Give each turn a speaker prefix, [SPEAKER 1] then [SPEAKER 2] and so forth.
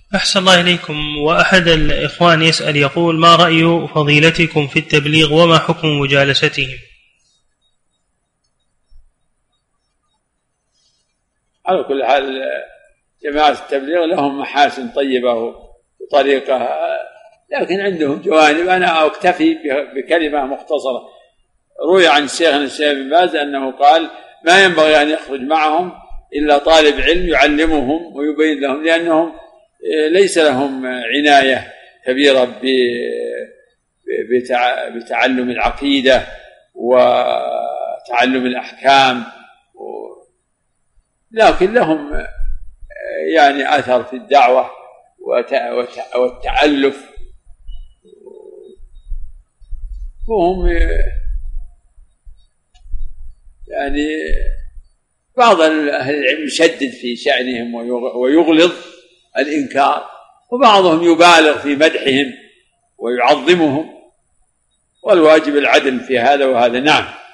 [SPEAKER 1] أحسن الله إليكم. وأحد الإخوان يسأل يقول: ما رأي فضيلتكم في التبليغ وما حكم مجالستهم؟
[SPEAKER 2] على كل حال جماعة التبليغ لهم محاسن طيبة وطريقة، لكن عندهم جوانب. أنا أكتفي بكلمة مختصرة. روي عن شيخنا الشيخ بن باز أنه قال: ما ينبغي أن يخرج معهم إلا طالب علم يعلمهم ويبين لهم، لأنهم ليس لهم عناية كبيرة بتعلم العقيدة وتعلم الأحكام، لكن لهم يعني أثر في الدعوة والتألف، وهم يعني بعض أهل العلم يشدد في شأنهم ويغلظ الإنكار، وبعضهم يبالغ في مدحهم ويعظمهم، والواجب العدل في هذا وهذا. نعم.